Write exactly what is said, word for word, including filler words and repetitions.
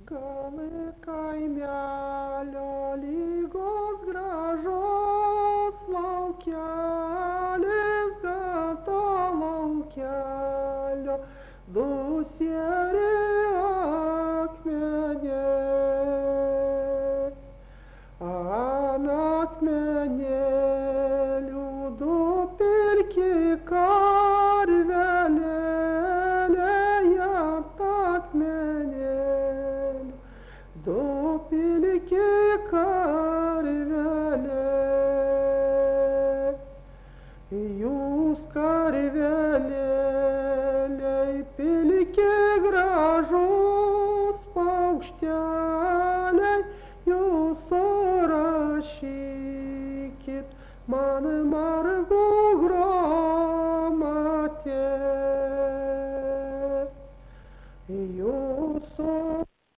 Kalnai kaimelio lygos gražos laukelis, gato laukelio du sieri akmeniai. Ant akmenėlių du pilki karvelėliai, ant akmenėlių du pilki